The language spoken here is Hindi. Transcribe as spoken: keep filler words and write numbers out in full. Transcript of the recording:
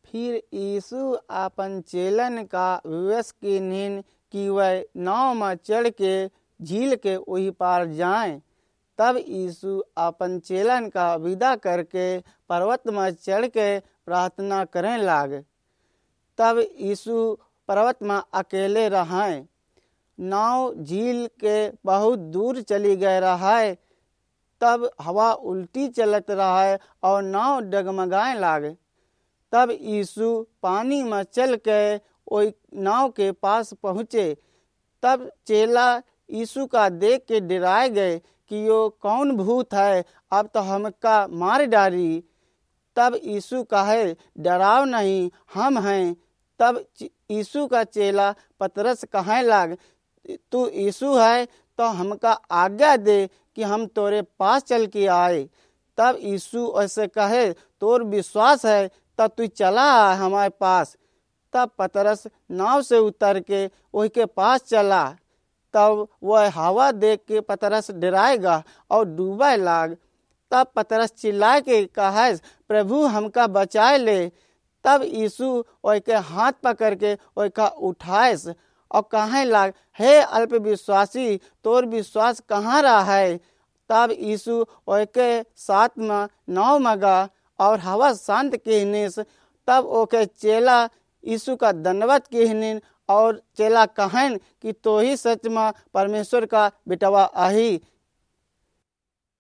फिर यीशु अपन चेलन का विवश की नीन कि वह नाव में चढ़ के झील के वही पार जाएं। तब यीशु अपन चेलन का विदा करके पर्वत में चढ़ के प्रार्थना करने लागे। तब यीशु पर्वत में अकेले रहे। नाव झील के बहुत दूर चली गए रहा। तब हवा उल्टी चलत रहा है और नाव डगमगाए लागे। तब यीशु पानी में चल के वही नाव के पास पहुँचे। तब चेला यीशु का देख के डराए गए कि यो कौन भूत है, अब तो हमका मार डाली। तब यीशु कहे, डराओ नहीं, हम हैं। तब यीशु का चेला पतरस कहे लाग, तू यीशु है तो हमका आज्ञा दे कि हम तोरे पास चल के आए। तब यीशु ऐसे कहे, तोर विश्वास है तब तू चला आ हमारे पास। तब पतरस नाव से उतर के वही के पास चला। तब वह हवा देख के पतरस डराएगा और डूबे लाग। तब पतरस चिल्ला के कहा, प्रभु हमका बचाए ले। तब यीशु वही के हाथ पकड़ के वही का उठाए और कहे लाग, हे अल्प विश्वासी, तोर विश्वास कहाँ रहा है। तब यीशु वही के साथ में नाव में गा और हवा शांत कहने से तब ओके चेला यीशु का दंडवत कहने और चेला कहन कि तो ही सच में परमेश्वर का बेटवा आही।